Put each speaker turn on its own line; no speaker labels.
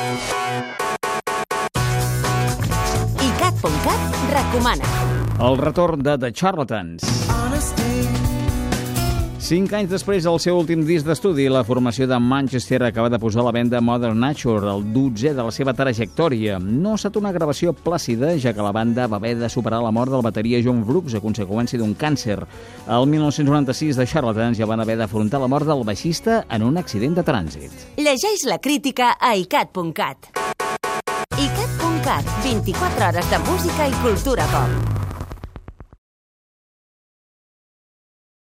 iCat.cat recomana.
El retorn de The Charlatans. 5 anys després del seu últim disc d'estudi, la formació de Manchester acaba de posar a la venda Modern Nature, el 12è de la seva trajectòria. No ha estat una gravació plàcida, ja que la banda va haver de superar la mort del bateria John Brooks a conseqüència d'un càncer. El 1996, The Charlatans ja van haver d'afrontar la mort del baixista en un accident de trànsit.
Llegeix la crítica a iCat.cat. iCat.cat, 24 hores de música i cultura pop.